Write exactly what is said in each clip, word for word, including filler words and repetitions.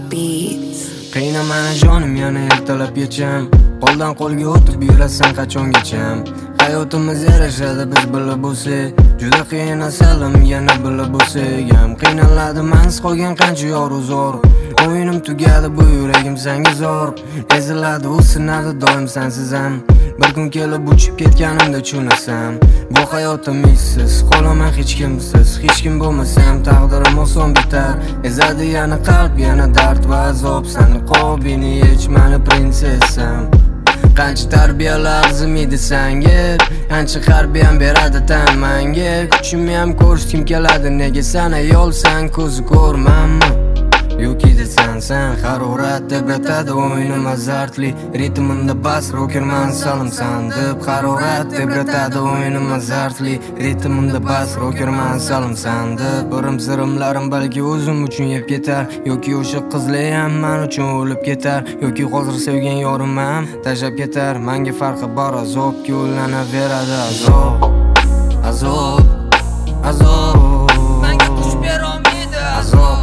Beats. Qiynamani jonim yana ertalab yecham. Qo'ldan qo'lga o'tib yurasan qachongacha. Hayotimiz yarashadi biz birga bo'lsak. Juda qiyin asalim yana birga bo'lsak ham. Qiynaladi mans qolgan qancha yor uzor. O'yinim tugadi bu yuragim senga zor. Eziladi u sinadi doim sensiz ham. Bir kun kelib uchib ketganimda tushunasan. Bu hayotim izsiz, qolaman hech kimsiz. Hech kim bo'lmasam taqdirim oson bitar. Ezadi yana qalb, yana dard va azob. Sani qobini hech mani prinsessam. Qancha tarbiyalar zimidi senga, qancha harbiyam beradi tan menga. Kuchimni ham ko'rishim keladi, nega sen ayolsan, ko'zi ko'rmanmi? Yoki desan sen harorat tebratadi o'yinim azartli. Ritmimda bas rokerman salimsan deb. Harorat tebratadi o'yinim azartli. Ritmimda bas rokerman salimsan deb. Birim sirimlarim balki o'zim uchun yeb ketar. Yoki o'sha qizlar ham men uchun o'lib ketar. Yoki hozir sevgan yorim ham tashlab ketar. Menga farqi bor azobga o'ylanaveradi azob. Azob, azob. Menga kuch berolmaydi azob.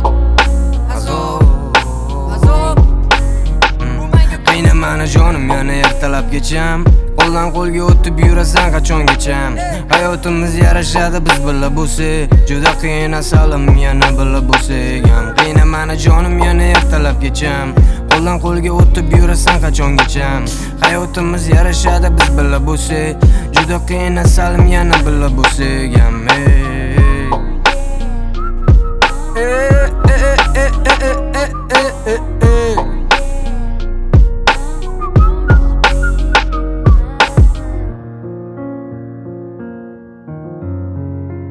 Qiynamani jonim yana ertalab kecham. Qo'ldan qo'lga o'tib yurasan qachongacha. Hayotimiz yarashadi biz birga bo'lsak. Juda qiyin asalim yana birga bo'lsak ham. Qiynamani jonim yana ertalab kecham. Qo'ldan qo'lga o'tib yurasan qachongacha. Hayotimiz yarashadi biz birga bo'lsak. Juda qiyin asalim yana birga bo'lsak ham.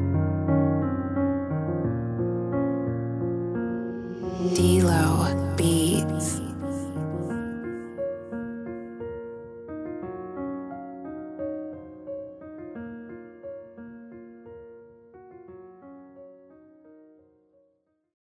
D-Lo Beats.